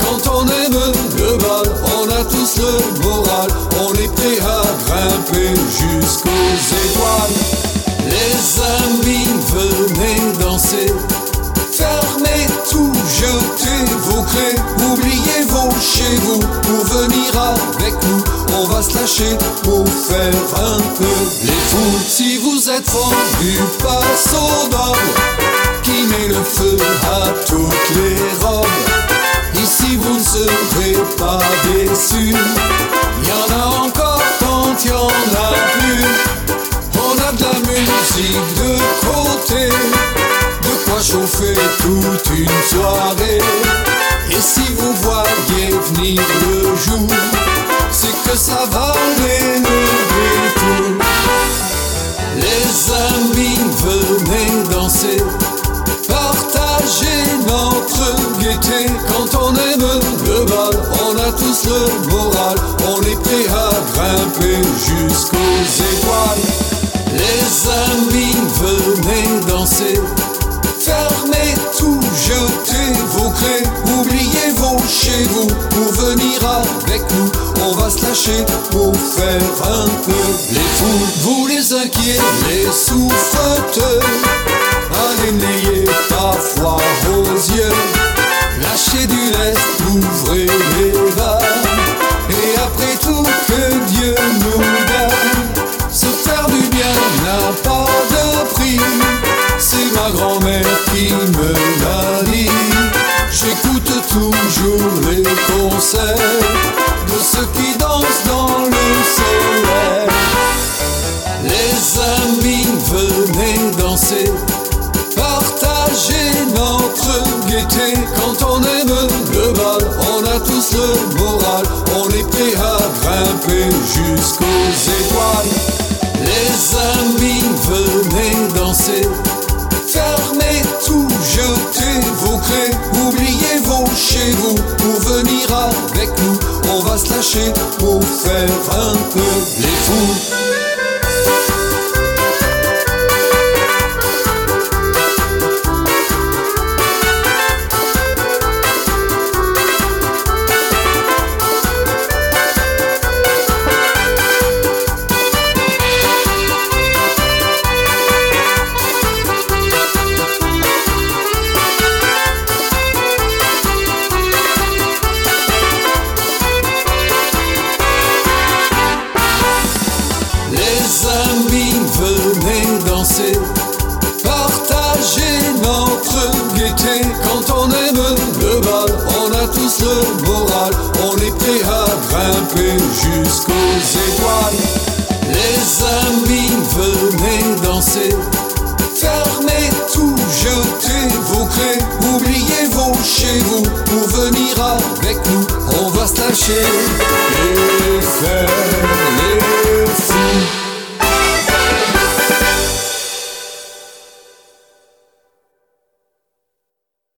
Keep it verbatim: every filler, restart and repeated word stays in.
quand on aime le bal, on a tous le moral, on est prêt à grimper jusqu'aux étoiles. Les amis, venez danser, fermez tout, jetez vos craies, oubliez vos chez vous pour venir avec nous. On va se lâcher pour faire un peu les fous. Si vous êtes fan du Paso Doble qui met le feu à toutes les robes, ici vous ne serez pas déçus. Il y en a encore quand il y en a plus. On a de la musique de côté, de quoi chauffer toute une soirée. Et si vous voyez venir le jour, c'est que ça va l'élever tout. Les amis, venez danser, partagez notre gaieté. Quand on aime le bal, on a tous le moral, on est prêt à grimper jusqu'aux étoiles. Les amis, venez danser, fermez tout, jetez vos craies, oubliez vos chez vous pour venir avec nous. On va se lâcher pour faire un peu les fous. Vous les inquiets, les souffreteux, allez n'ayez pas froid aux yeux. Lâchez du lest, ouvrez les vannes, et après tout que Dieu nous donne. Se faire du bien n'a pas de prix, c'est ma grand-mère qui me l'a dit. J'écoute toujours les conseils de ceux qui dansent dans le soleil. Les amis, venez danser, partagez notre gaieté. Quand on aime le bal, on a tous le moral, on est prêt à grimper jusqu'aux étoiles. Les amis, venez danser, fermez tout, jetez vos craies, oubliez vos chez vous pour venir avec nous. On va se lâcher pour faire un peu les fous. Les amis, venez danser, partagez notre gaieté. Quand on aime le bal, on a tous le moral, on est prêt à grimper jusqu'aux étoiles. Les amis, venez danser, fermez tout, jetez vos craies, oubliez vos chez vous pour venir avec nous. On va se lâcher et faire